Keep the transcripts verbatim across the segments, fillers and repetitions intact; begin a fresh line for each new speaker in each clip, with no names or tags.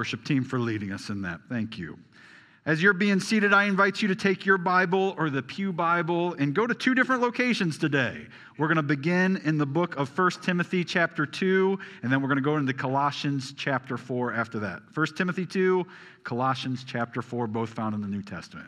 worship team for leading us in that. Thank you. As you're being seated, I invite you to take your Bible or the Pew Bible and go to two different locations today. We're going to begin in the book of First Timothy chapter two, and then we're going to go into Colossians chapter four after that. First Timothy two, Colossians chapter four, both found in the New Testament.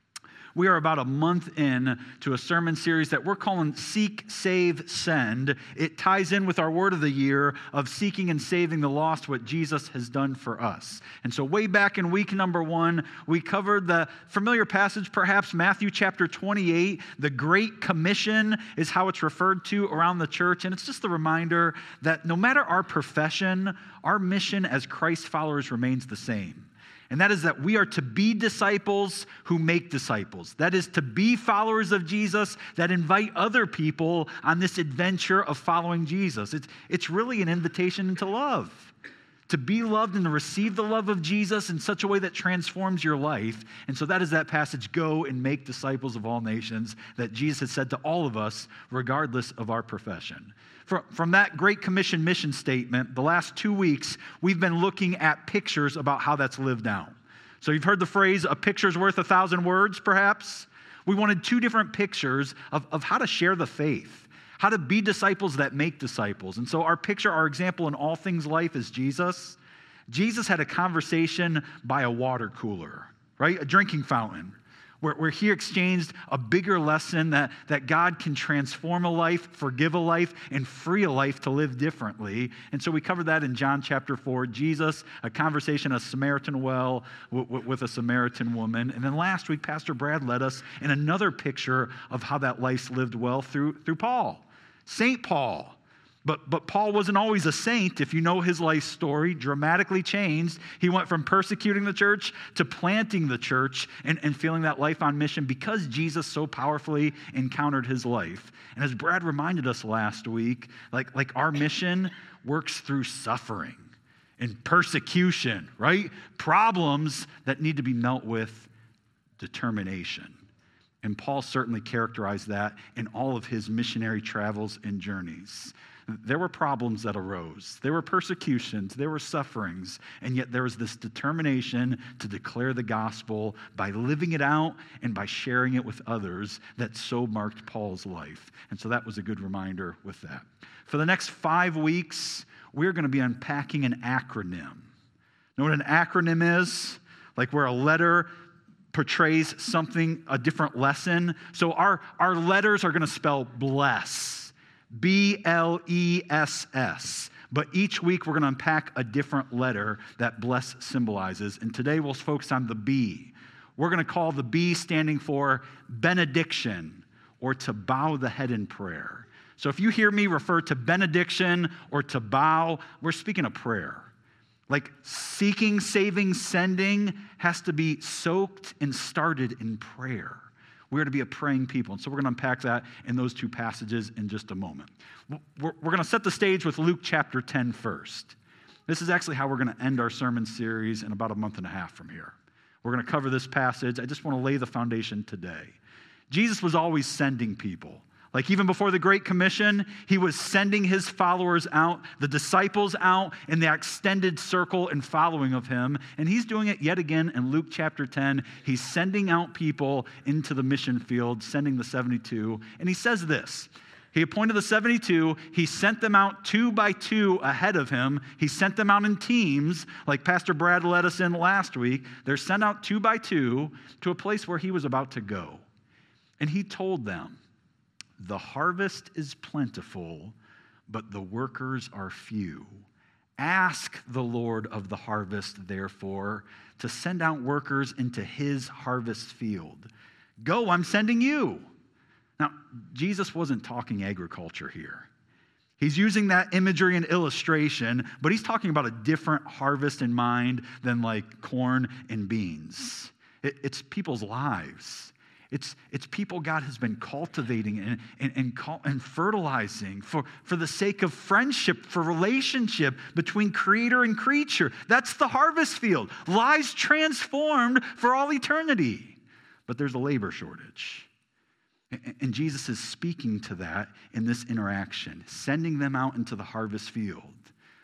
We are about a month in to a sermon series that we're calling Seek, Save, Send. It ties in with our word of the year of seeking and saving the lost, what Jesus has done for us. And so way back in week number one, we covered the familiar passage, perhaps Matthew chapter twenty-eight. The Great Commission is how it's referred to around the church. And it's just a reminder that no matter our profession, our mission as Christ followers remains the same. And that is that we are to be disciples who make disciples. That is to be followers of Jesus that invite other people on this adventure of following Jesus. It's, it's really an invitation to love, to be loved and to receive the love of Jesus in such a way that transforms your life. And so that is that passage, go and make disciples of all nations, that Jesus has said to all of us, regardless of our profession. From, from that Great Commission mission statement, the last two weeks, we've been looking at pictures about how that's lived out. So you've heard the phrase, a picture's worth a thousand words, perhaps? We wanted two different pictures of, of how to share the faith, how to be disciples that make disciples. And so our picture, our example in all things life is Jesus. Jesus had a conversation by a water cooler, right? A drinking fountain. Where, where he exchanged a bigger lesson that, that God can transform a life, forgive a life, and free a life to live differently. And so we covered that in John chapter four. Jesus, a conversation, a Samaritan well w- w- with a Samaritan woman. And then last week, Pastor Brad led us in another picture of how that life's lived well through, through Paul, Saint Paul. But, but Paul wasn't always a saint. If you know his life story, dramatically changed. He went from persecuting the church to planting the church and, and feeling that life on mission because Jesus so powerfully encountered his life. And as Brad reminded us last week, like, like our mission works through suffering and persecution, right? Problems that need to be met with determination. And Paul certainly characterized that in all of his missionary travels and journeys. There were problems that arose. There were persecutions. There were sufferings. And yet there was this determination to declare the gospel by living it out and by sharing it with others that so marked Paul's life. And so that was a good reminder with that. For the next five weeks, we're going to be unpacking an acronym. Know what an acronym is? Like where a letter portrays something, a different lesson. So our, our letters are going to spell bless. B L E S S. But each week we're going to unpack a different letter that bless symbolizes. And today we'll focus on the B. We're going to call the B standing for benediction, or to bow the head in prayer. So if you hear me refer to benediction or to bow, we're speaking of prayer. Like seeking, saving, sending has to be soaked and started in prayer. We are to be a praying people. And so we're going to unpack that in those two passages in just a moment. We're, we're going to set the stage with Luke chapter ten first. This is actually how we're going to end our sermon series in about a month and a half from here. We're going to cover this passage. I just want to lay the foundation today. Jesus was always sending people. Like even before the Great Commission, he was sending his followers out, the disciples out in the extended circle and following of him. And he's doing it yet again in Luke chapter ten. He's sending out people into the mission field, sending the seventy-two. And he says this, he appointed the seventy-two. He sent them out two by two ahead of him. He sent them out in teams, like Pastor Brad led us in last week. They're sent out two by two to a place where he was about to go. And he told them, the harvest is plentiful, but the workers are few. Ask the Lord of the harvest, therefore, to send out workers into his harvest field. Go, I'm sending you. Now, Jesus wasn't talking agriculture here. He's using that imagery and illustration, but he's talking about a different harvest in mind than like corn and beans. It, it's people's lives. It's, it's people God has been cultivating and, and, and, and fertilizing for, for the sake of friendship, for relationship between creator and creature. That's the harvest field. Lives transformed for all eternity. But there's a labor shortage. And, and Jesus is speaking to that in this interaction, sending them out into the harvest field.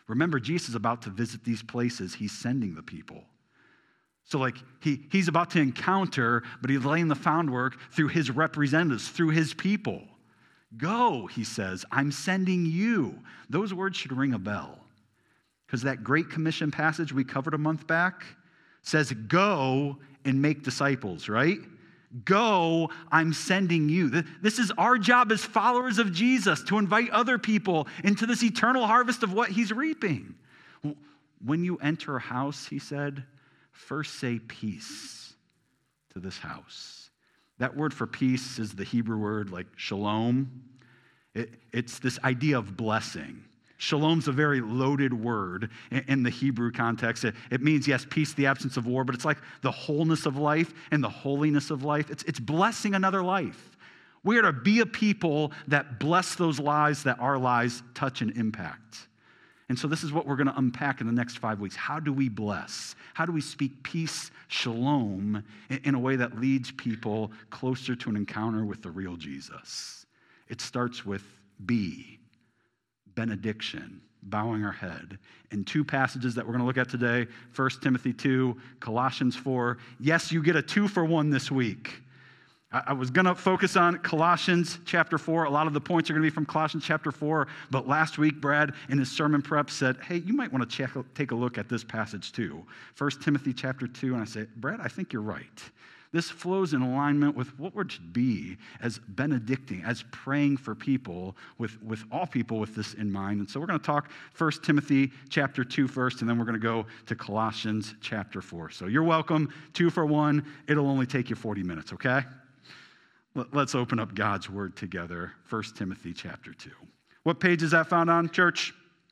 Remember, Jesus is about to visit these places. He's sending the people. So like he, he's about to encounter, but he's laying the groundwork through his representatives, through his people. Go, he says, I'm sending you. Those words should ring a bell. Because that Great Commission passage we covered a month back says, go and make disciples, right? Go, I'm sending you. This is our job as followers of Jesus, to invite other people into this eternal harvest of what he's reaping. When you enter a house, he said, first say peace to this house. That word for peace is the Hebrew word like shalom. It, it's this idea of blessing. Shalom's a very loaded word in, in the Hebrew context. It, it means, yes, peace, the absence of war, but it's like the wholeness of life and the holiness of life. It's, it's blessing another life. We are to be a people that bless those lives that our lives touch and impact. And so this is what we're going to unpack in the next five weeks. How do we bless? How do we speak peace, shalom, in, in a way that leads people closer to an encounter with the real Jesus? It starts with be, benediction, bowing our head. In two passages that we're going to look at today, First Timothy two, Colossians four. Yes, you get a two for one this week. I was going to focus on Colossians chapter four. A lot of the points are going to be from Colossians chapter four. But last week, Brad, in his sermon prep, said, hey, you might want to check, take a look at this passage too. First Timothy chapter two. And I say, Brad, I think you're right. This flows in alignment with what we're to be as benedicting, as praying for people, with, with all people with this in mind. And so we're going to talk First Timothy chapter two first, and then we're going to go to Colossians chapter four. So you're welcome. Two for one. It'll only take you forty minutes, okay? Let's open up God's word together. First Timothy chapter two. What page is that found on, church?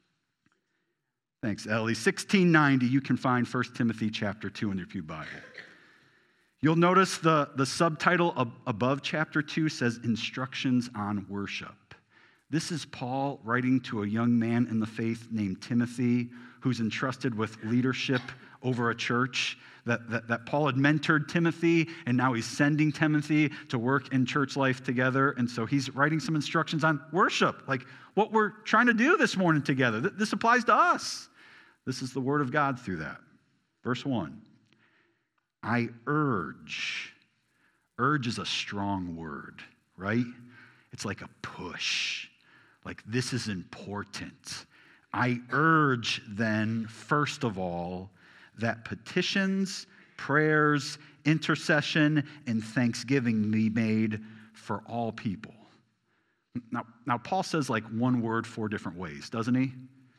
Thanks, Ellie. sixteen ninety, you can find First Timothy chapter two in your pew Bible. You'll notice the, the subtitle ab- above chapter two says Instructions on Worship. This is Paul writing to a young man in the faith named Timothy, who's entrusted with leadership over a church. That, that, that Paul had mentored Timothy, and now he's sending Timothy to work in church life together. And so he's writing some instructions on worship, like what we're trying to do this morning together. This applies to us. This is the word of God through that. Verse one, I urge. Urge is a strong word, right? It's like a push. Like, this is important. I urge then, first of all, that petitions, prayers, intercession, and thanksgiving be made for all people. Now, now, Paul says like one word four different ways, doesn't he?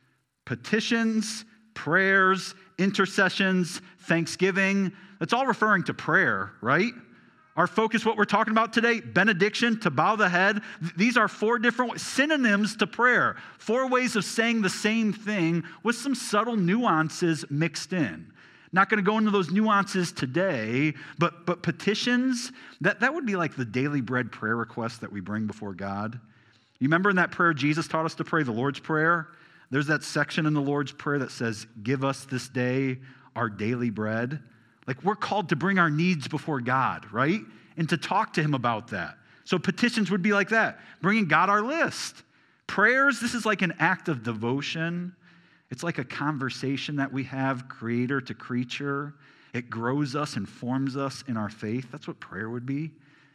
Petitions, prayers, intercessions, thanksgiving. That's all referring to prayer, right? Our focus, what we're talking about today, benediction, to bow the head. These are four different synonyms to prayer. Four ways of saying the same thing with some subtle nuances mixed in. Not going to go into those nuances today, but, but petitions, that, that would be like the daily bread prayer request that we bring before God. You remember in that prayer Jesus taught us to pray, the Lord's Prayer? There's that section in the Lord's Prayer that says, give us this day our daily bread. Like, we're called to bring our needs before God, right? And to talk to him about that. So petitions would be like that, bringing God our list. Prayers, this is like an act of devotion. It's like a conversation that we have, creator to creature. It grows us and forms us in our faith. That's what prayer would be.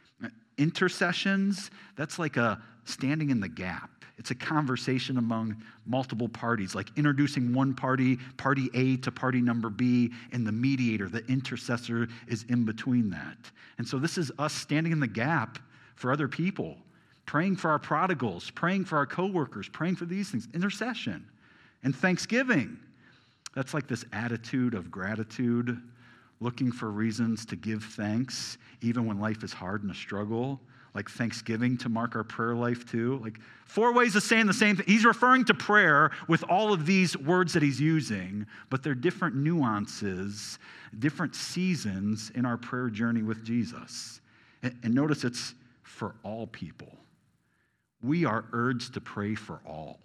Intercessions, that's like a standing in the gap. It's a conversation among multiple parties, like introducing one party, party A to party number B, and the mediator, the intercessor, is in between that. And so this is us standing in the gap for other people, praying for our prodigals, praying for our coworkers, praying for these things. Intercession and thanksgiving. That's like this attitude of gratitude, looking for reasons to give thanks, even when life is hard and a struggle. Like thanksgiving to mark our prayer life too. Like four ways of saying the same thing. He's referring to prayer with all of these words that he's using, but they're different nuances, different seasons in our prayer journey with Jesus. And, and notice it's for all people. We are urged to pray for all.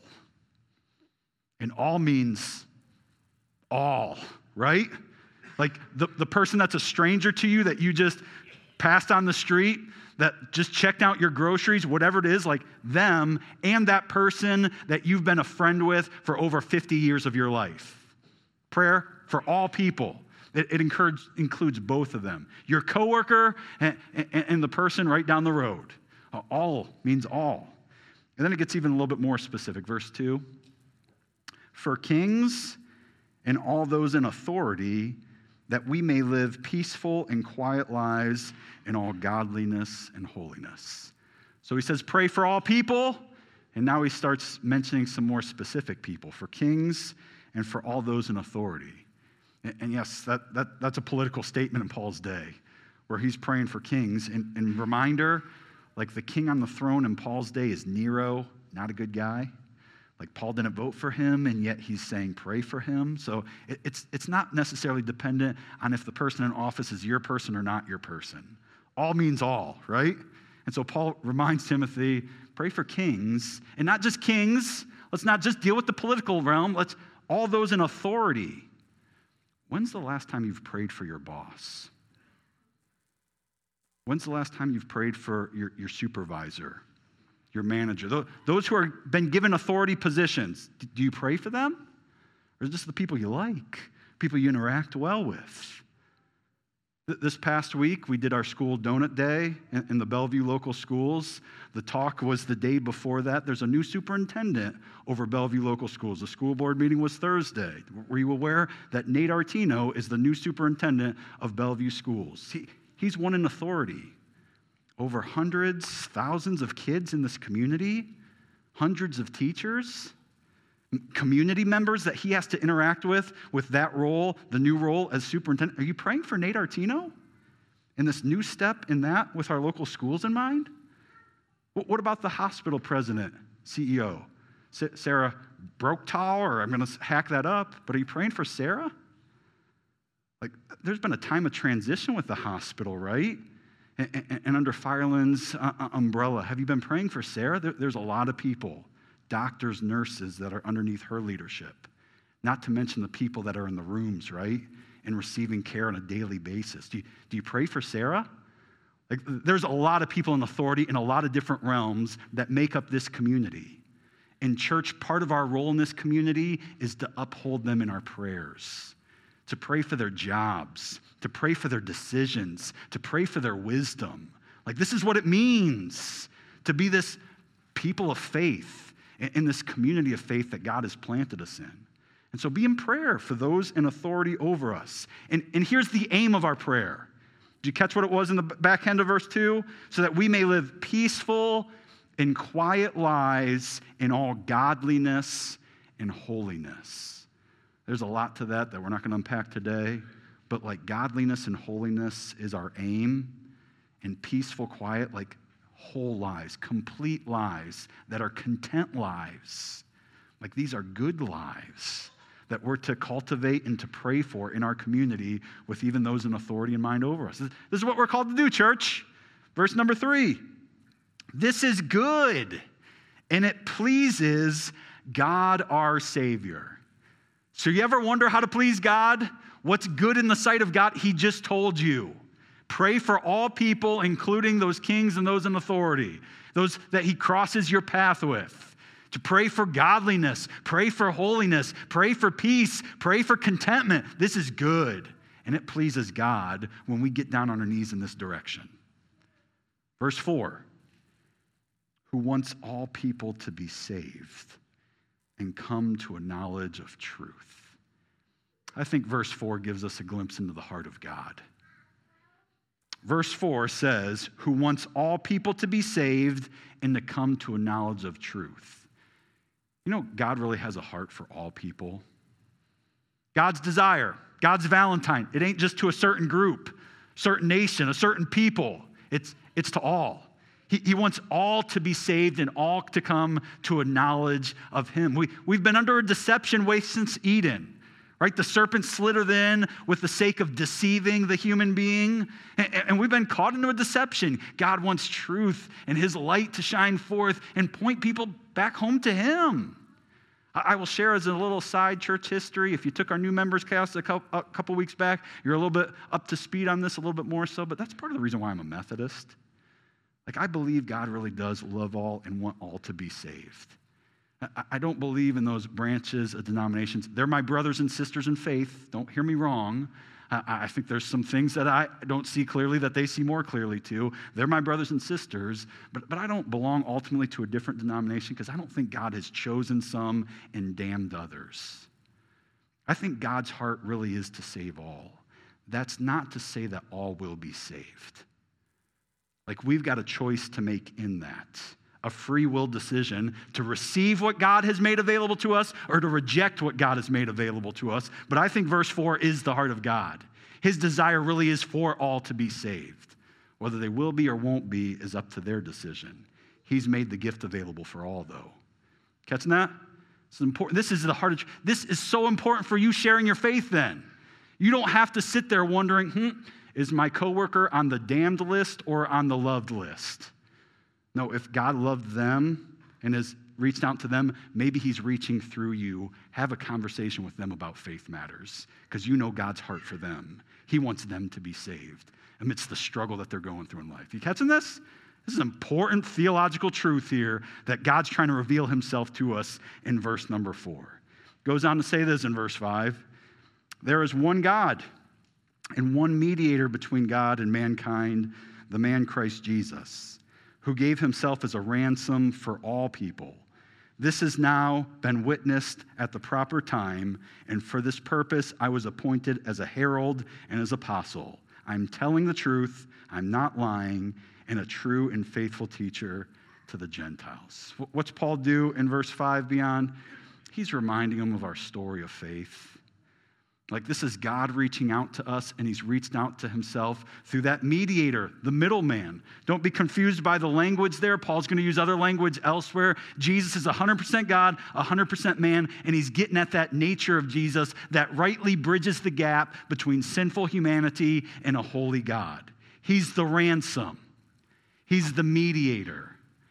And all means all, right? Like the, the person that's a stranger to you that you just passed on the street, that just checked out your groceries, whatever it is, like them and that person that you've been a friend with for over fifty years of your life. Prayer for all people. It, it encourage, includes both of them. Your coworker and, and, and the person right down the road. All means all. And then it gets even a little bit more specific. Verse two, for kings and all those in authority, that we may live peaceful and quiet lives in all godliness and holiness. So he says, pray for all people, and now he starts mentioning some more specific people, for kings and for all those in authority. And, and yes, that, that, that's a political statement in Paul's day, where he's praying for kings. And, and reminder, like the king on the throne in Paul's day is Nero, not a good guy. Like Paul didn't vote for him, and yet he's saying pray for him. So it, it's, it's not necessarily dependent on if the person in office is your person or not your person. All means all, right? And so Paul reminds Timothy, pray for kings, and not just kings. Let's not just deal with the political realm. Let's all those in authority. When's the last time you've prayed for your boss? When's the last time you've prayed for your, your supervisor, your manager? Those who have been given authority positions, do you pray for them? Or is this the people you like, people you interact well with? This past week, we did our school donut day in the Bellevue local schools. The talk was the day before that. There's a new superintendent over Bellevue local schools. The school board meeting was Thursday. Were you aware that Nate Artino is the new superintendent of Bellevue schools? He, he's one in authority over hundreds, thousands of kids in this community, hundreds of teachers, community members that he has to interact with, with that role, the new role as superintendent. Are you praying for Nate Artino in this new step in that with our local schools in mind? What about the hospital president, C E O, Sarah Broektal, or I'm going to hack that up, but are you praying for Sarah? Like, there's been a time of transition with the hospital, right? And, and, and under Fireland's uh, umbrella. Have you been praying for Sarah? There, there's a lot of people, doctors, nurses that are underneath her leadership. Not to mention the people that are in the rooms, right? And receiving care on a daily basis. Do you, do you pray for Sarah? Like, there's a lot of people in authority in a lot of different realms that make up this community. In church, part of our role in this community is to uphold them in our prayers, to pray for their jobs, to pray for their decisions, to pray for their wisdom. Like, this is what it means to be this people of faith in this community of faith that God has planted us in. And so be in prayer for those in authority over us. And, and here's the aim of our prayer. Did you catch what it was in the back end of verse two? So that we may live peaceful and quiet lives in all godliness and holiness. There's a lot to that that we're not going to unpack today, but like godliness and holiness is our aim, and peaceful, quiet, like whole lives, complete lives that are content lives. Like these are good lives that we're to cultivate and to pray for in our community with even those in authority in mind over us. This is what we're called to do, church. Verse number three. This is good, and it pleases God our Savior. So you ever wonder how to please God? What's good in the sight of God? He just told you. Pray for all people, including those kings and those in authority, those that he crosses your path with. To pray for godliness, pray for holiness, pray for peace, pray for contentment. This is good, and it pleases God when we get down on our knees in this direction. Verse four, who wants all people to be saved and come to a knowledge of truth. I think verse four gives us a glimpse into the heart of God. Verse four says, who wants all people to be saved and to come to a knowledge of truth. You know, God really has a heart for all people. God's desire, God's Valentine, it ain't just to a certain group, certain nation, a certain people. It's, it's to all. He, he wants all to be saved and all to come to a knowledge of him. We, we've been under a deception way since Eden. Right? The serpent slithered in with the sake of deceiving the human being, and, and we've been caught into a deception. God wants truth and his light to shine forth and point people back home to him. I will share as a little side church history. If you took our new members class a couple, a couple weeks back, you're a little bit up to speed on this, a little bit more so, but that's part of the reason why I'm a Methodist. Like, I believe God really does love all and want all to be saved. I, I don't believe in those branches of denominations. They're my brothers and sisters in faith. Don't hear me wrong. I think there's some things that I don't see clearly that they see more clearly too. They're my brothers and sisters, but, but I don't belong ultimately to a different denomination because I don't think God has chosen some and damned others. I think God's heart really is to save all. That's not to say that all will be saved. Like, we've got a choice to make in that. A free will decision to receive what God has made available to us or to reject what God has made available to us. But I think verse four is the heart of God. His desire really is for all to be saved. Whether they will be or won't be is up to their decision. He's made the gift available for all, though. Catching that? This is important. This is the heart of, this is so important for you sharing your faith then. You don't have to sit there wondering, hmm, is my coworker on the damned list or on the loved list? No, if God loved them and has reached out to them, maybe he's reaching through you. Have a conversation with them about faith matters because you know God's heart for them. He wants them to be saved amidst the struggle that they're going through in life. You catching this? This is important theological truth here that God's trying to reveal himself to us in verse number four. Goes on to say this in verse five. There is one God and one mediator between God and mankind, the man Christ Jesus, who gave himself as a ransom for all people. This has now been witnessed at the proper time, and for this purpose I was appointed as a herald and as apostle. I'm telling the truth, I'm not lying, and a true and faithful teacher to the Gentiles. What's Paul do in verse five beyond? He's reminding them of our story of faith. Like, this is God reaching out to us, and he's reached out to himself through that mediator, the middleman. Don't be confused by the language there. Paul's going to use other language elsewhere. Jesus is one hundred percent God, one hundred percent man, and he's getting at that nature of Jesus that rightly bridges the gap between sinful humanity and a holy God. He's the ransom. He's the mediator.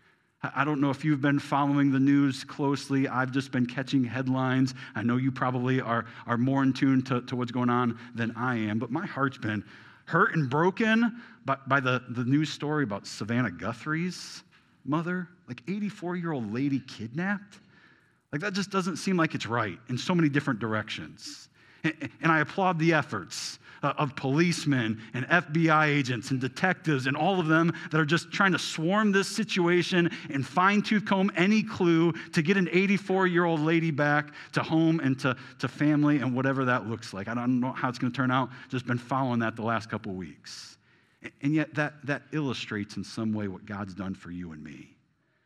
I don't know if you've been following the news closely. I've just been catching headlines. I know you probably are, are more in tune to, to what's going on than I am, but my heart's been hurt and broken by, by the, the news story about Savannah Guthrie's mother, like eighty-four-year-old lady kidnapped. Like, that just doesn't seem like it's right in so many different directions. And, and I applaud the efforts of policemen and F B I agents and detectives and all of them that are just trying to swarm this situation and fine-tooth comb any clue to get an eighty-four-year-old lady back to home and to, to family and whatever that looks like. I don't know how it's going to turn out. Just been following that the last couple of weeks. And yet that, that illustrates in some way what God's done for you and me.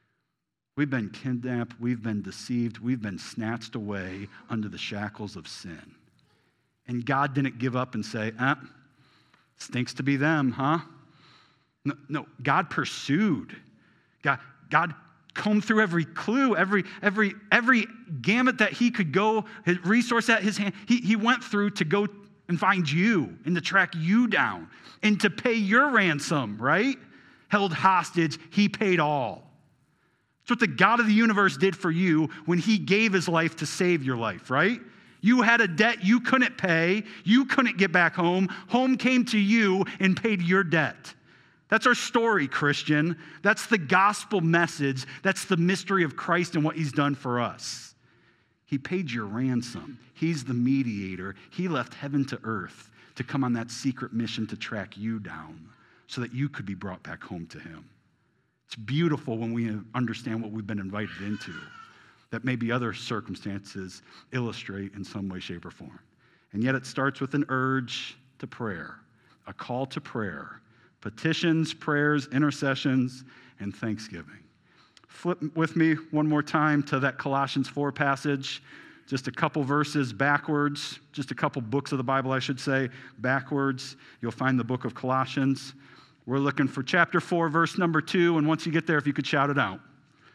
We've been kidnapped. We've been deceived. We've been snatched away under the shackles of sin. And God didn't give up and say, eh, stinks to be them, huh? No, no, God pursued. God, God combed through every clue, every, every, every gamut that he could go, his resource at his hand. He, he went through to go and find you and to track you down and to pay your ransom, right? Held hostage, he paid all. That's what the God of the universe did for you when he gave his life to save your life, right? You had a debt you couldn't pay. You couldn't get back home. Home came to you and paid your debt. That's our story, Christian. That's the gospel message. That's the mystery of Christ and what he's done for us. He paid your ransom. He's the mediator. He left heaven to earth to come on that secret mission to track you down so that you could be brought back home to him. It's beautiful when we understand what we've been invited into, that maybe other circumstances illustrate in some way, shape, or form. And yet it starts with an urge to prayer, a call to prayer, petitions, prayers, intercessions, and thanksgiving. Flip with me one more time to that Colossians four passage, just a couple verses backwards, just a couple books of the Bible, I should say, backwards. You'll find the book of Colossians. We're looking for chapter four, verse number two, and once you get there, if you could shout it out.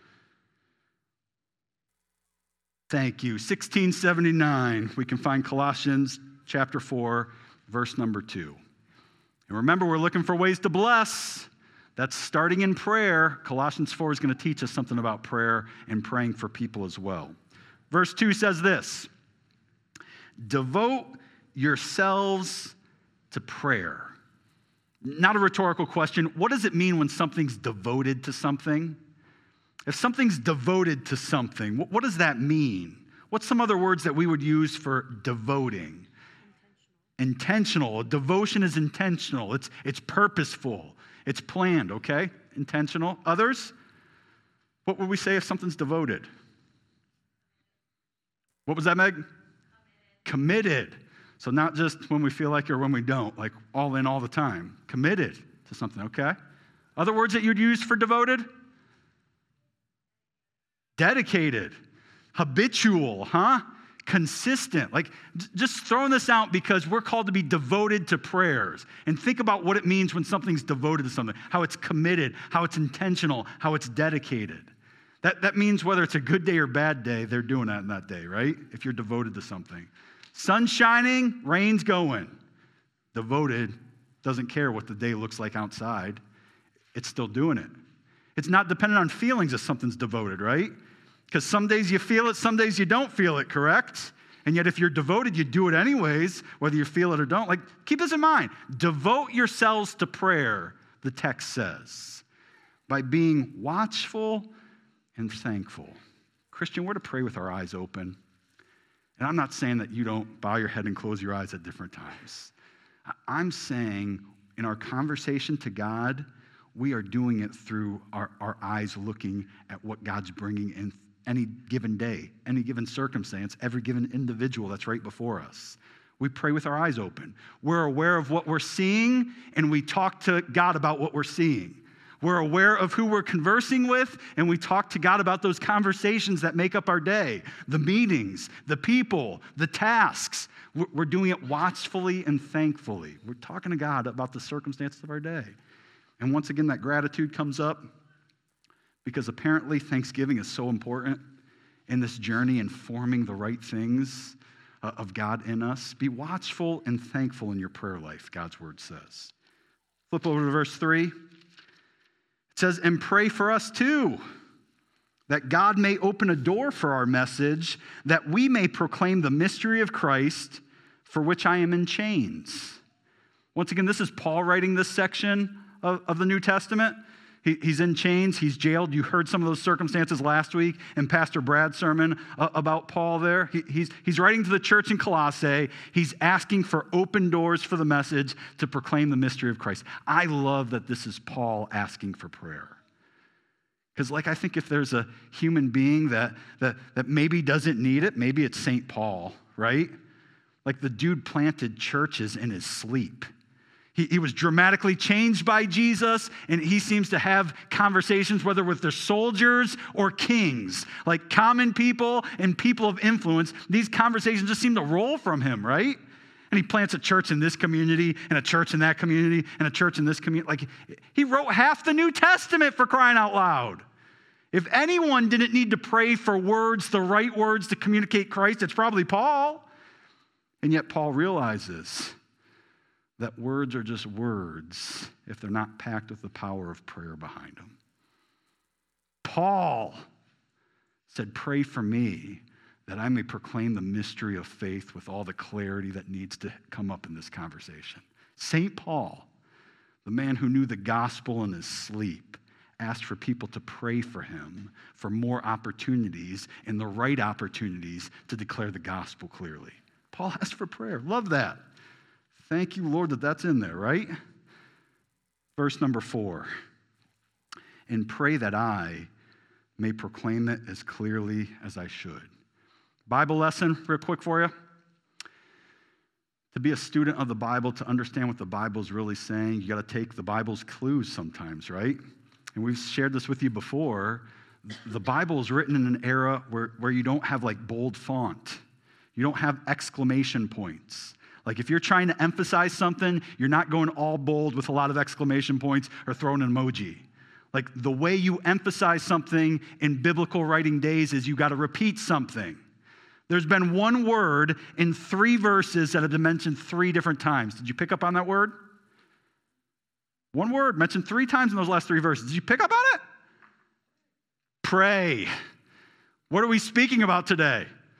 Thank you. sixteen seventy-nine, we can find Colossians chapter four, verse number two. And remember, we're looking for ways to bless. That's starting in prayer. Colossians four is going to teach us something about prayer and praying for people as well. Verse two says this, devote yourselves to prayer. Not a rhetorical question. What does it mean when something's devoted to something? If something's devoted to something, what does that mean? What's some other words that we would use for devoting? Intentional. Intentional. Devotion is intentional. It's, it's purposeful. It's planned, okay? Intentional. Others? What would we say if something's devoted? What was that, Meg? Committed. Committed. So not just when we feel like it or when we don't, like all in all the time. Committed to something, okay? Other words that you'd use for devoted? Dedicated. Habitual, huh? Consistent. Like, just throwing this out because we're called to be devoted to prayers. And think about what it means when something's devoted to something, how it's committed, how it's intentional, how it's dedicated. That, that means whether it's a good day or bad day, they're doing that in that day, right? If you're devoted to something. Sun shining, rain's going. Devoted, doesn't care what the day looks like outside. It's still doing it. It's not dependent on feelings if something's devoted, right? Because some days you feel it, some days you don't feel it, correct? And yet if you're devoted, you do it anyways, whether you feel it or don't. Like, keep this in mind. Devote yourselves to prayer, the text says, by being watchful and thankful. Christian, we're to pray with our eyes open. And I'm not saying that you don't bow your head and close your eyes at different times. I'm saying in our conversation to God, we are doing it through our, our eyes looking at what God's bringing in any given day, any given circumstance, every given individual that's right before us. We pray with our eyes open. We're aware of what we're seeing, and we talk to God about what we're seeing. We're aware of who we're conversing with, and we talk to God about those conversations that make up our day, the meetings, the people, the tasks. We're doing it watchfully and thankfully. We're talking to God about the circumstances of our day. And once again, that gratitude comes up because apparently Thanksgiving is so important in this journey in forming the right things of God in us. Be watchful and thankful in your prayer life, God's word says. Flip over to verse three. It says, and pray for us too, that God may open a door for our message, that we may proclaim the mystery of Christ, for which I am in chains. Once again, this is Paul writing this section of, of the New Testament. He, he's in chains, he's jailed. You heard some of those circumstances last week in Pastor Brad's sermon uh, about Paul there. He, he's, he's writing to the church in Colossae. He's asking for open doors for the message to proclaim the mystery of Christ. I love that this is Paul asking for prayer. Because like I think if there's a human being that, that, that maybe doesn't need it, maybe it's Saint Paul, right? Like the dude planted churches in his sleep. He, he was dramatically changed by Jesus, and he seems to have conversations, whether with their soldiers or kings, like common people and people of influence. These conversations just seem to roll from him, right? And he plants a church in this community, and a church in that community, and a church in this community. Like, he wrote half the New Testament, for crying out loud. If anyone didn't need to pray for words, the right words to communicate Christ, it's probably Paul. And yet Paul realizes that words are just words if they're not packed with the power of prayer behind them. Paul said, pray for me that I may proclaim the mystery of faith with all the clarity that needs to come up in this conversation. Saint Paul, the man who knew the gospel in his sleep, asked for people to pray for him for more opportunities and the right opportunities to declare the gospel clearly. Paul asked for prayer. Love that. Thank you, Lord, that that's in there, right? Verse number four. And pray that I may proclaim it as clearly as I should. Bible lesson, real quick for you. To be a student of the Bible, to understand what the Bible is really saying, you got to take the Bible's clues sometimes, right? And we've shared this with you before. The Bible is written in an era where, where you don't have like bold font. You don't have exclamation points. Like if you're trying to emphasize something, you're not going all bold with a lot of exclamation points or throwing an emoji. Like the way you emphasize something in biblical writing days is you got to repeat something. There's been one word in three verses that have been mentioned three different times. Did you pick up on that word? One word mentioned three times in those last three verses. Did you pick up on it? Pray. What are we speaking about today?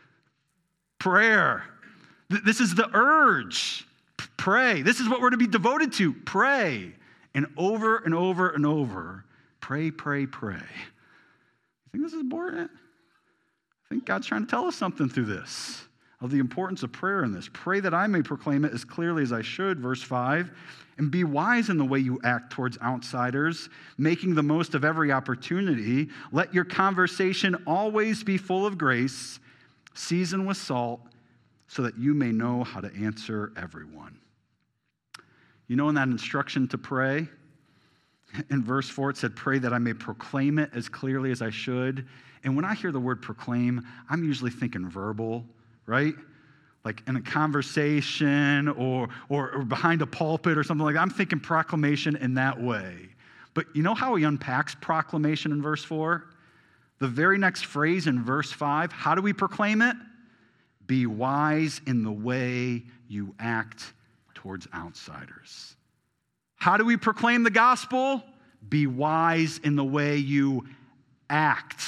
prayer. Th- This is the urge. P- Pray. This is what we're to be devoted to. Pray. And over and over and over, pray, pray, pray. You think this is important? I think God's trying to tell us something through this, of the importance of prayer in this. Pray that I may proclaim it as clearly as I should, verse five, and be wise in the way you act towards outsiders, making the most of every opportunity. Let your conversation always be full of grace, seasoned with salt, so that you may know how to answer everyone. You know, in that instruction to pray, in verse four, it said, pray that I may proclaim it as clearly as I should. And when I hear the word proclaim, I'm usually thinking verbal, right? Like in a conversation or, or, or behind a pulpit or something like that. I'm thinking proclamation in that way. But you know how he unpacks proclamation in verse four? The very next phrase in verse five, how do we proclaim it? Be wise in the way you act towards outsiders. How do we proclaim the gospel? Be wise in the way you act.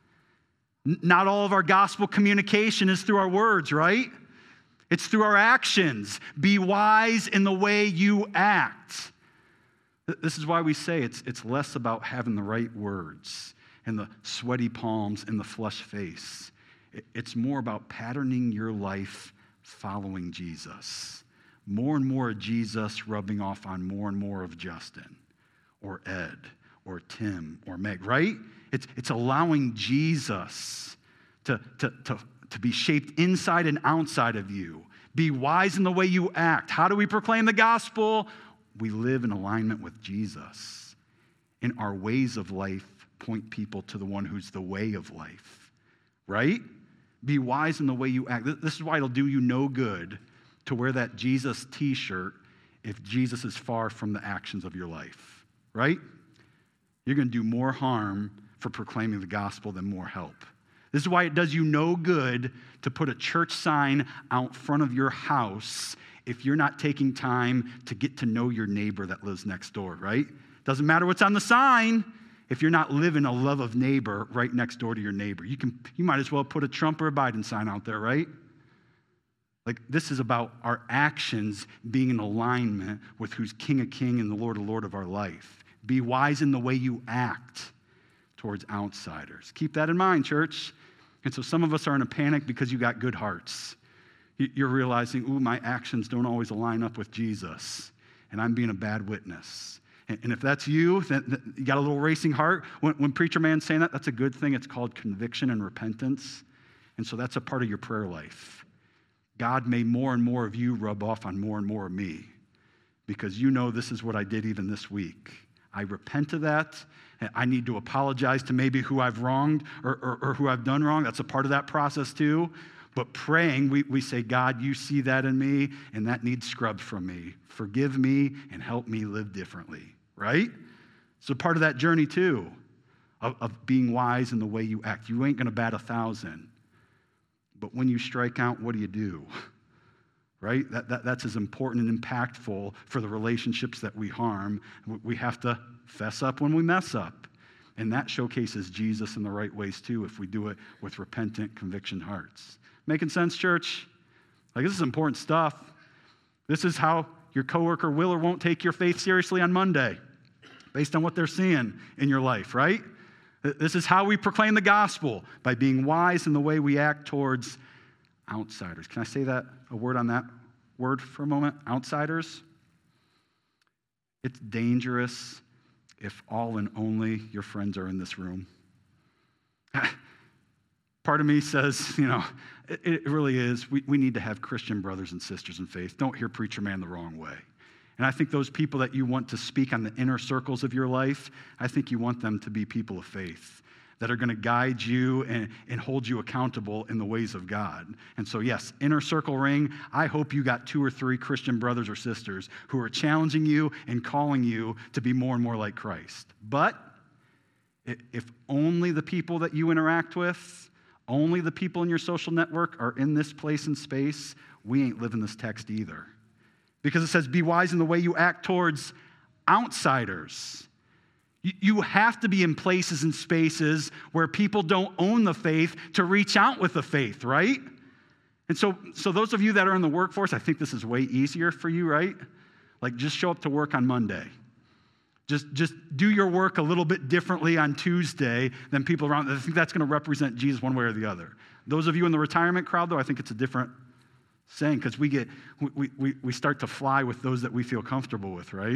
N- Not all of our gospel communication is through our words, right? It's through our actions. Be wise in the way you act. Th- This is why we say it's, it's less about having the right words and the sweaty palms and the flushed face. It- It's more about patterning your life following Jesus. More and more of Jesus rubbing off on more and more of Justin or Ed or Tim or Meg, right? It's, it's allowing Jesus to, to, to, to be shaped inside and outside of you. Be wise in the way you act. How do we proclaim the gospel? We live in alignment with Jesus. And our ways of life point people to the one who's the way of life, right? Be wise in the way you act. This is why it'll do you no good to wear that Jesus t-shirt if Jesus is far from the actions of your life, right? You're going to do more harm for proclaiming the gospel than more help. This is why it does you no good to put a church sign out front of your house if you're not taking time to get to know your neighbor that lives next door, right? Doesn't matter what's on the sign if you're not living a love of neighbor right next door to your neighbor. You can, you might as well put a Trump or a Biden sign out there, right? Like, this is about our actions being in alignment with who's King of King and the Lord of Lord of our life. Be wise in the way you act towards outsiders. Keep that in mind, church. And so some of us are in a panic because you got good hearts. You're realizing, ooh, my actions don't always align up with Jesus, and I'm being a bad witness. And if that's you, then you got a little racing heart. When, when Preacher Man's saying that, that's a good thing. It's called conviction and repentance. And so that's a part of your prayer life. God, may more and more of you rub off on more and more of me, because you know this is what I did even this week. I repent of that. I need to apologize to maybe who I've wronged or, or, or who I've done wrong. That's a part of that process too. But praying, we, we say, God, you see that in me, and that needs scrubbed from me. Forgive me and help me live differently, right? So part of that journey too, of, of being wise in the way you act. You ain't going to bat a thousand. But when you strike out, what do you do? Right? That, that, that's as important and impactful for the relationships that we harm. We have to fess up when we mess up. And that showcases Jesus in the right ways too, if we do it with repentant, conviction hearts. Making sense, church? Like, this is important stuff. This is how your coworker will or won't take your faith seriously on Monday, based on what they're seeing in your life, right? This is how we proclaim the gospel, by being wise in the way we act towards outsiders. Can I say that, a word on that word for a moment? Outsiders. It's dangerous if all and only your friends are in this room. Part of me says, you know, it, it really is. We, we need to have Christian brothers and sisters in faith. Don't hear Preacher Man the wrong way. And I think those people that you want to speak on the inner circles of your life, I think you want them to be people of faith that are going to guide you and, and hold you accountable in the ways of God. And so, yes, inner circle ring, I hope you got two or three Christian brothers or sisters who are challenging you and calling you to be more and more like Christ. But if only the people that you interact with, only the people in your social network are in this place and space, we ain't living this text either. Because it says, be wise in the way you act towards outsiders. You have to be in places and spaces where people don't own the faith to reach out with the faith, right? And so, so those of you that are in the workforce, I think this is way easier for you, right? Like just show up to work on Monday. Just, just do your work a little bit differently on Tuesday than people around. I think that's going to represent Jesus one way or the other. Those of you in the retirement crowd, though, I think it's a different saying because we get we, we, we start to fly with those that we feel comfortable with, right?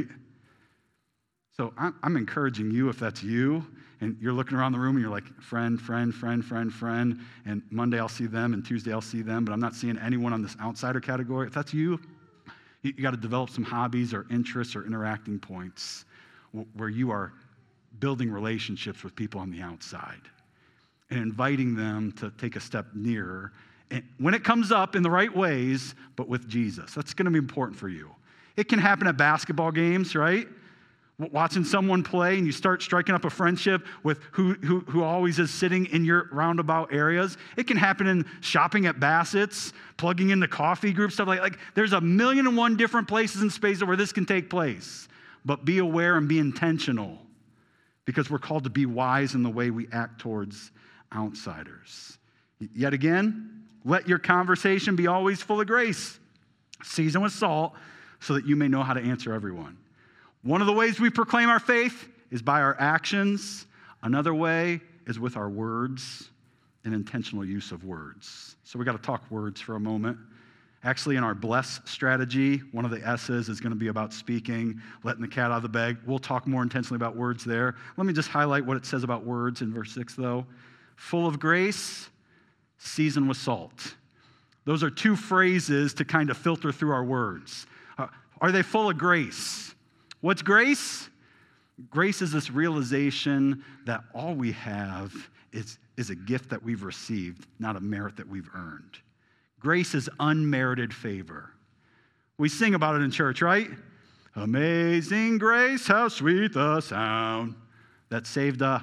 So I'm, I'm encouraging you, if that's you, and you're looking around the room and you're like, friend, friend, friend, friend, friend, and Monday I'll see them and Tuesday I'll see them, but I'm not seeing anyone on this outsider category. If that's you, you, you got to develop some hobbies or interests or interacting points where you are building relationships with people on the outside and inviting them to take a step nearer and when it comes up in the right ways, but with Jesus. That's going to be important for you. It can happen at basketball games, right? Watching someone play and you start striking up a friendship with who, who, who always is sitting in your roundabout areas. It can happen in shopping at Bassett's, plugging into coffee groups, stuff like that. Like, there's a million and one different places and spaces where this can take place. But be aware and be intentional because we're called to be wise in the way we act towards outsiders. Yet again, let your conversation be always full of grace, seasoned with salt, so that you may know how to answer everyone. One of the ways we proclaim our faith is by our actions. Another way is with our words and intentional use of words. So we got to talk words for a moment. Actually, in our bless strategy, one of the S's is going to be about speaking, letting the cat out of the bag. We'll talk more intensely about words there. Let me just highlight what it says about words in verse six, though. Full of grace, seasoned with salt. Those are two phrases to kind of filter through our words. Uh, are they full of grace? What's grace? Grace is this realization that all we have is, is a gift that we've received, not a merit that we've earned. Grace is unmerited favor. We sing about it in church, right? Amazing grace, how sweet the sound that saved a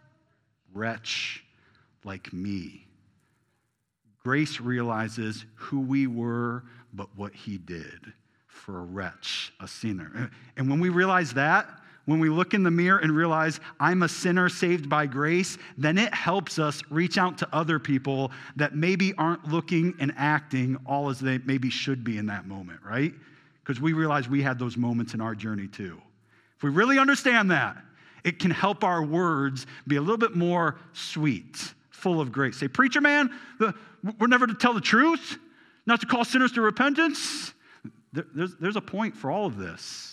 wretch like me. Grace realizes who we were, but what he did for a wretch, a sinner. And when we realize that, when we look in the mirror and realize I'm a sinner saved by grace, then it helps us reach out to other people that maybe aren't looking and acting all as they maybe should be in that moment, right? Because we realize we had those moments in our journey too. If we really understand that, it can help our words be a little bit more sweet, full of grace. Say, preacher man, the, we're never to tell the truth, not to call sinners to repentance. There, there's, there's a point for all of this.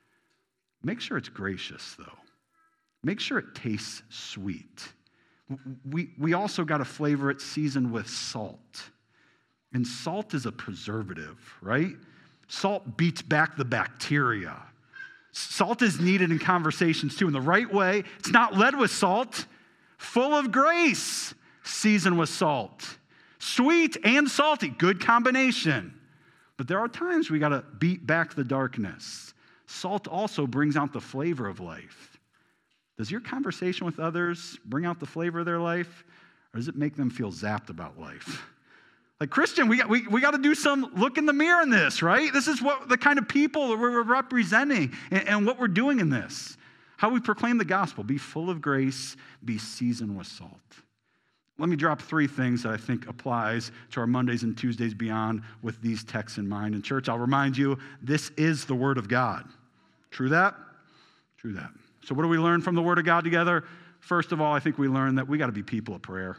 Make sure it's gracious, though. Make sure it tastes sweet. We, we also got to flavor it seasoned with salt. And salt is a preservative, right? Salt beats back the bacteria. Salt is needed in conversations, too, in the right way. It's not led with salt. Full of grace, seasoned with salt. Sweet and salty, good combination. But there are times we got to beat back the darkness. Salt also brings out the flavor of life. Does your conversation with others bring out the flavor of their life, or does it make them feel zapped about life? Like, Christian, we got, we, we got to do some look in the mirror in this, right? This is what the kind of people that we're representing and, and what we're doing in this. How we proclaim the gospel. Be full of grace, be seasoned with salt. Let me drop three things that I think applies to our Mondays and Tuesdays beyond with these texts in mind. And church, I'll remind you, this is the Word of God. True that? True that. So what do we learn from the Word of God together? First of all, I think we learn that we got to be people of prayer.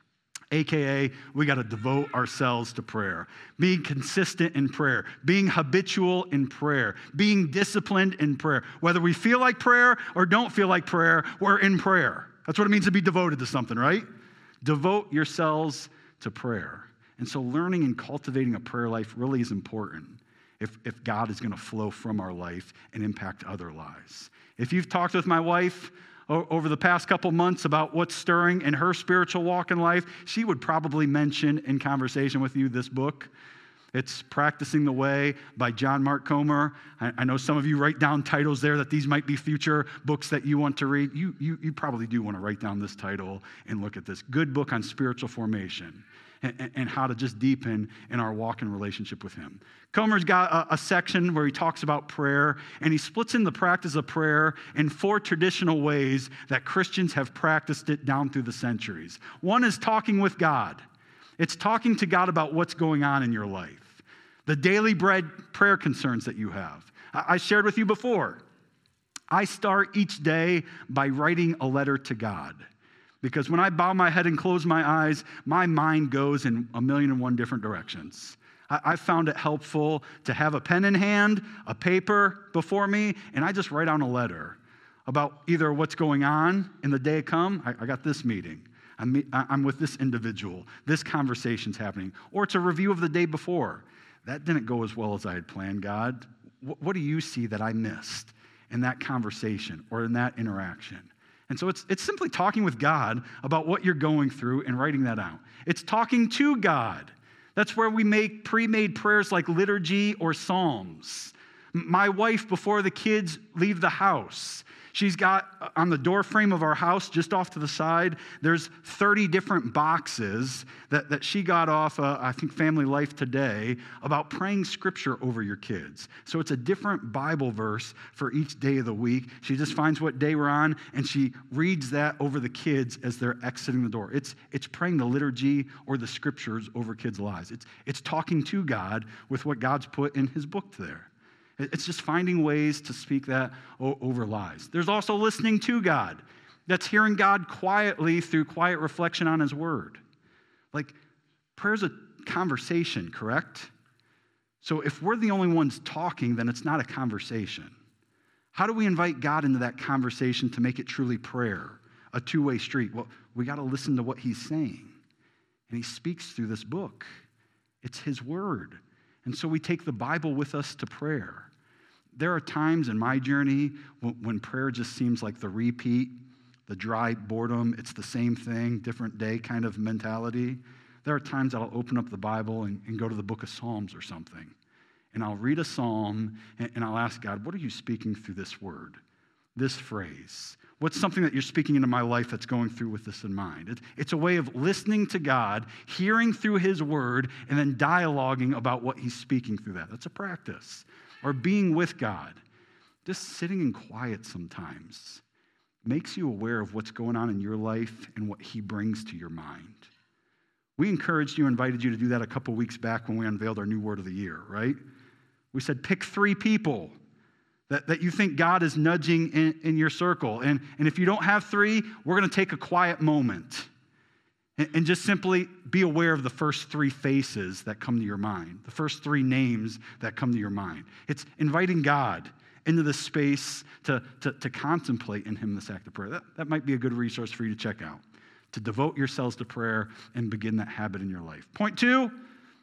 A K A, we got to devote ourselves to prayer. Being consistent in prayer. Being habitual in prayer. Being disciplined in prayer. Whether we feel like prayer or don't feel like prayer, we're in prayer. That's what it means to be devoted to something, right? Devote yourselves to prayer. And so learning and cultivating a prayer life really is important if, if God is going to flow from our life and impact other lives. If you've talked with my wife o- over the past couple months about what's stirring in her spiritual walk in life, she would probably mention in conversation with you this book. It's Practicing the Way by John Mark Comer. I, I know some of you write down titles there that these might be future books that you want to read. You, you, you probably do want to write down this title and look at this. Good book on spiritual formation and, and, and how to just deepen in our walk and relationship with him. Comer's got a, a section where he talks about prayer, and he splits in the practice of prayer in four traditional ways that Christians have practiced it down through the centuries. One is talking with God. It's talking to God about what's going on in your life, the daily bread prayer concerns that you have. I shared with you before, I start each day by writing a letter to God. Because when I bow my head and close my eyes, my mind goes in a million and one different directions. I, I found it helpful to have a pen in hand, a paper before me, and I just write down a letter about either what's going on in the day to come. I, I got this meeting. I'm, meet, I'm with this individual. This conversation's happening. Or it's a review of the day before. That didn't go as well as I had planned, God. What, what do you see that I missed in that conversation or in that interaction? And so it's, it's simply talking with God about what you're going through and writing that out. It's talking to God. That's where we make pre-made prayers like liturgy or psalms. My wife, before the kids leave the house, she's got on the door frame of our house, just off to the side, there's thirty different boxes that, that she got off, uh, I think, Family Life Today, about praying scripture over your kids. So it's a different Bible verse for each day of the week. She just finds what day we're on, and she reads that over the kids as they're exiting the door. It's, it's praying the liturgy or the scriptures over kids' lives. It's, it's talking to God with what God's put in his book there. It's just finding ways to speak that over lives. There's also listening to God. That's hearing God quietly through quiet reflection on his word. Like, prayer's a conversation, correct? So if we're the only ones talking, then it's not a conversation. How do we invite God into that conversation to make it truly prayer, a two-way street? Well, we got to listen to what he's saying. And he speaks through this book. It's his word. And so we take the Bible with us to prayer. There are times in my journey when prayer just seems like the repeat, the dry boredom, it's the same thing, different day kind of mentality. There are times that I'll open up the Bible and, and go to the book of Psalms or something. And I'll read a psalm and, and I'll ask God, what are you speaking through this word, this phrase? What's something that you're speaking into my life that's going through with this in mind? It, it's a way of listening to God, hearing through his word, and then dialoguing about what he's speaking through that. That's a practice. Or being with God. Just sitting in quiet sometimes makes you aware of what's going on in your life and what he brings to your mind. We encouraged you, invited you to do that a couple weeks back when we unveiled our new word of the year, right? We said pick three people that, that you think God is nudging in, in your circle. And, and if you don't have three, we're going to take a quiet moment and, and just simply be aware of the first three faces that come to your mind, the first three names that come to your mind. It's inviting God into the space to, to, to contemplate in him this act of prayer. That, that might be a good resource for you to check out, to devote yourselves to prayer and begin that habit in your life. Point two,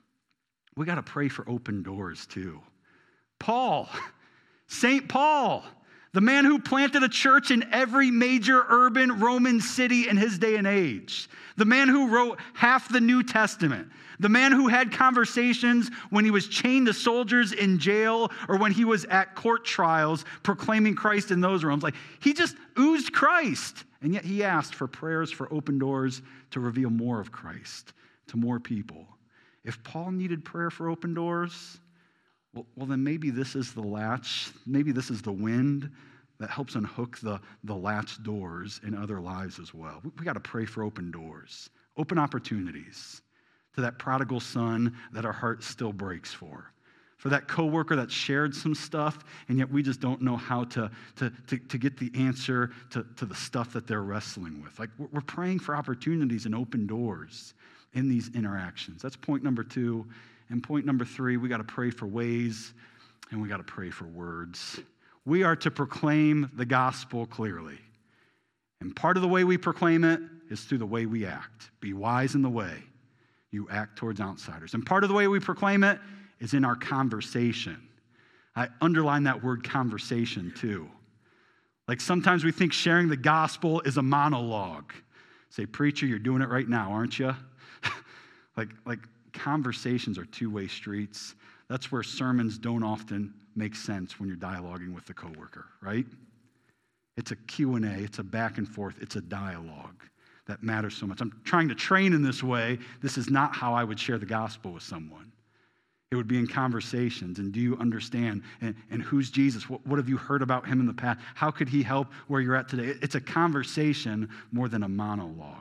we got to pray for open doors too. Paul, Saint Paul, the man who planted a church in every major urban Roman city in his day and age, the man who wrote half the New Testament, the man who had conversations when he was chained to soldiers in jail or when he was at court trials proclaiming Christ in those rooms. Like, he just oozed Christ, and yet he asked for prayers for open doors to reveal more of Christ to more people. If Paul needed prayer for open doors, Well, well, then maybe this is the latch, maybe this is the wind that helps unhook the, the latch doors in other lives as well. We, we got to pray for open doors, open opportunities to that prodigal son that our heart still breaks for, for that coworker that shared some stuff, and yet we just don't know how to, to, to, to get the answer to, to the stuff that they're wrestling with. Like, we're praying for opportunities and open doors in these interactions. That's point number two. And point number three, we got to pray for ways, and we got to pray for words. We are to proclaim the gospel clearly. And part of the way we proclaim it is through the way we act. Be wise in the way you act towards outsiders. And part of the way we proclaim it is in our conversation. I underline that word conversation too. Like, sometimes we think sharing the gospel is a monologue. Say, preacher, you're doing it right now, aren't you? like, like, Conversations are two-way streets. That's where sermons don't often make sense when you're dialoguing with the coworker, right? It's a Q and A, it's a back and forth, it's a dialogue that matters so much. I'm trying to train in this way. This is not how I would share the gospel with someone. It would be in conversations. And do you understand? And, and who's Jesus? What, what have you heard about him in the past? How could he help where you're at today? It's a conversation more than a monologue.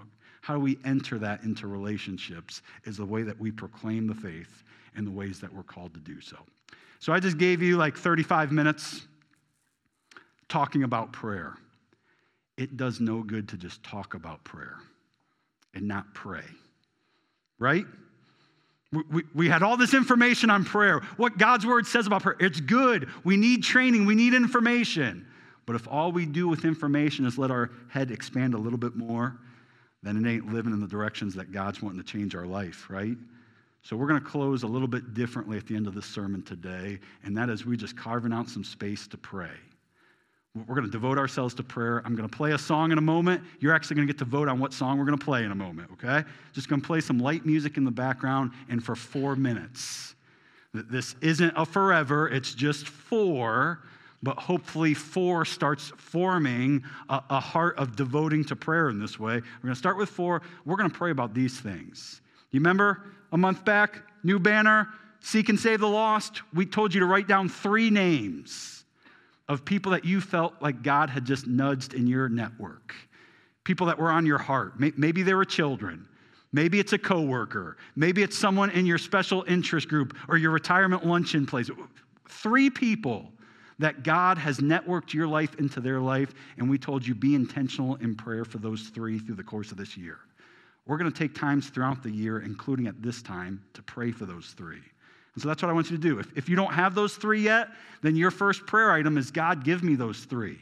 How do we enter that into relationships is the way that we proclaim the faith in the ways that we're called to do so. So I just gave you like thirty-five minutes talking about prayer. It does no good to just talk about prayer and not pray, right? We, we, we had all this information on prayer, what God's word says about prayer. It's good. We need training. We need information. But if all we do with information is let our head expand a little bit more, then it ain't living in the directions that God's wanting to change our life, right? So we're going to close a little bit differently at the end of this sermon today, and that is we just carving out some space to pray. We're going to devote ourselves to prayer. I'm going to play a song in a moment. You're actually going to get to vote on what song we're going to play in a moment, okay? Just going to play some light music in the background, and for four minutes. This isn't a forever, it's just four, but hopefully four starts forming a, a heart of devoting to prayer in this way. We're going to start with four. We're going to pray about these things. You remember a month back, new banner, Seek and Save the Lost? We told you to write down three names of people that you felt like God had just nudged in your network. People that were on your heart. Maybe they were children. Maybe it's a coworker. Maybe it's someone in your special interest group or your retirement luncheon place. Three people that God has networked your life into their life, and we told you be intentional in prayer for those three through the course of this year. We're going to take times throughout the year, including at this time, to pray for those three. And so that's what I want you to do. If, if you don't have those three yet, then your first prayer item is, God, give me those three.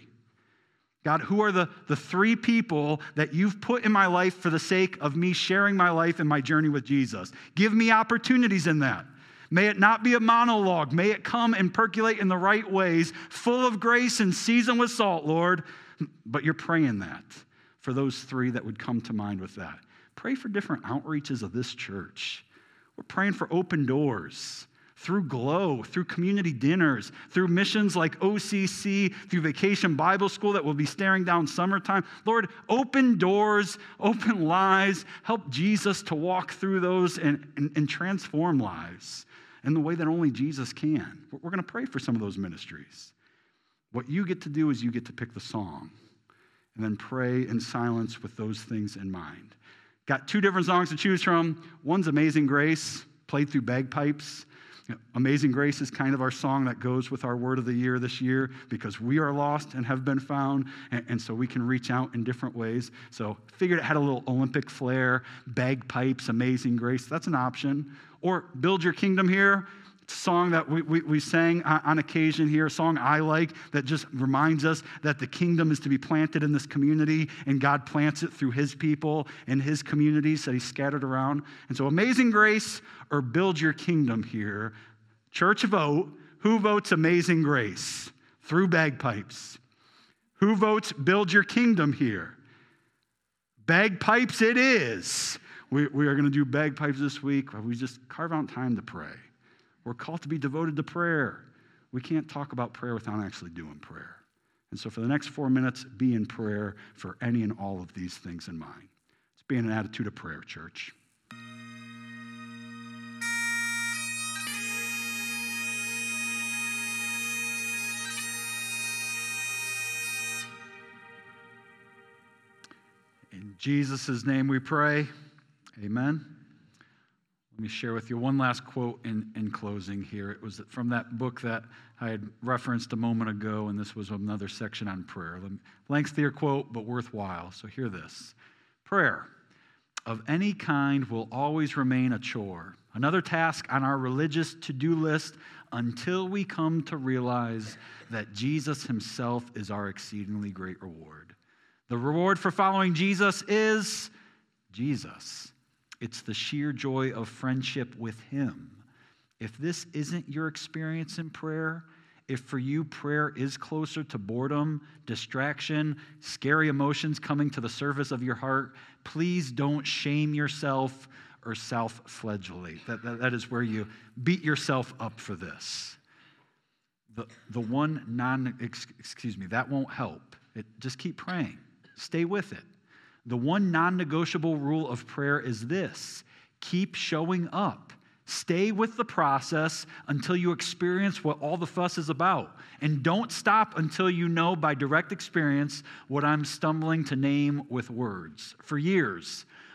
God, who are the, the three people that you've put in my life for the sake of me sharing my life and my journey with Jesus? Give me opportunities in that. May it not be a monologue. May it come and percolate in the right ways, full of grace and seasoned with salt, Lord. But you're praying that for those three that would come to mind with that. Pray for different outreaches of this church. We're praying for open doors through Glow, through community dinners, through missions like O C C, through Vacation Bible School that will be staring down summertime. Lord, open doors, open lives. Help Jesus to walk through those and, and, and transform lives in the way that only Jesus can. We're going to pray for some of those ministries. What you get to do is you get to pick the song and then pray in silence with those things in mind. Got two different songs to choose from. One's Amazing Grace, played through bagpipes. You know, Amazing Grace is kind of our song that goes with our word of the year this year because we are lost and have been found, and, and so we can reach out in different ways. So figured it had a little Olympic flair, bagpipes, Amazing Grace. That's an option. Or Build Your Kingdom Here. It's a song that we, we, we sang on, on occasion here, a song I like that just reminds us that the kingdom is to be planted in this community, and God plants it through his people and his communities that he's scattered around. And so Amazing Grace or Build Your Kingdom Here. Church vote. Who votes Amazing Grace? Through bagpipes. Who votes Build Your Kingdom Here? Bagpipes it is. We, we are going to do bagpipes this week. We just carve out time to pray. We're called to be devoted to prayer. We can't talk about prayer without actually doing prayer. And so for the next four minutes, be in prayer for any and all of these things in mind. Let's be in an attitude of prayer, church. In Jesus' name we pray. Amen. Let me share with you one last quote in, in closing here. It was from that book that I had referenced a moment ago, and this was another section on prayer. Lengthier quote, but worthwhile. So hear this. Prayer of any kind will always remain a chore, another task on our religious to-do list until we come to realize that Jesus himself is our exceedingly great reward. The reward for following Jesus is Jesus. It's the sheer joy of friendship with him. If this isn't your experience in prayer, if for you prayer is closer to boredom, distraction, scary emotions coming to the surface of your heart, please don't shame yourself or self-flagellate. That, that, that is where you beat yourself up for this. The, the one non, excuse me, that won't help. It, just keep praying. Stay with it. The one non-negotiable rule of prayer is this: keep showing up. Stay with the process until you experience what all the fuss is about. And don't stop until you know by direct experience what I'm stumbling to name with words. For years,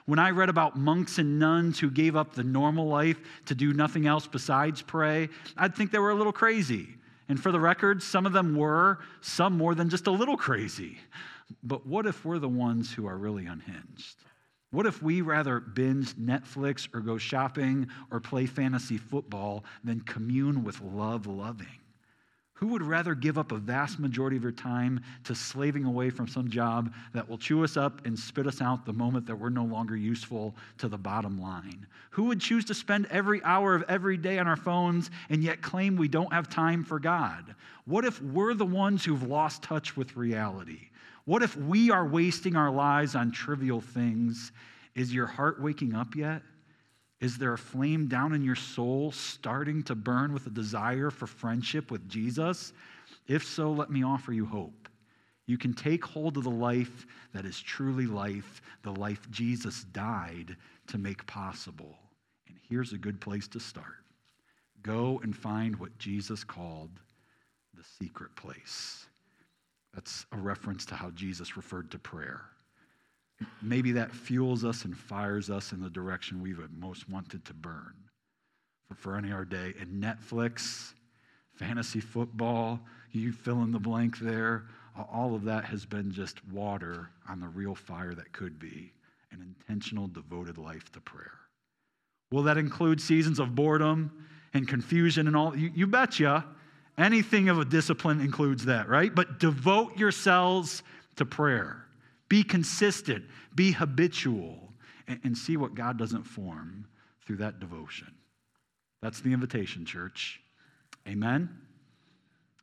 When I read about monks and nuns who gave up the normal life to do nothing else besides pray, I'd think they were a little crazy. And for the record, some of them were, some more than just a little crazy. But what if we're the ones who are really unhinged? What if we rather binge Netflix or go shopping or play fantasy football than commune with love loving? Who would rather give up a vast majority of your time to slaving away from some job that will chew us up and spit us out the moment that we're no longer useful to the bottom line? Who would choose to spend every hour of every day on our phones and yet claim we don't have time for God? What if we're the ones who've lost touch with reality? What if we are wasting our lives on trivial things? Is your heart waking up yet? Is there a flame down in your soul starting to burn with a desire for friendship with Jesus? If so, let me offer you hope. You can take hold of the life that is truly life, the life Jesus died to make possible. And here's a good place to start. Go and find what Jesus called the secret place. That's a reference to how Jesus referred to prayer. Maybe that fuels us and fires us in the direction we've most wanted to burn for, for any of our day. And Netflix, fantasy football, you fill in the blank there, all of that has been just water on the real fire that could be an intentional, devoted life to prayer. Will that include seasons of boredom and confusion and all? You, you betcha. Anything of a discipline includes that, right? But devote yourselves to prayer. Be consistent, be habitual, and, and see what God doesn't form through that devotion. That's the invitation, church. Amen.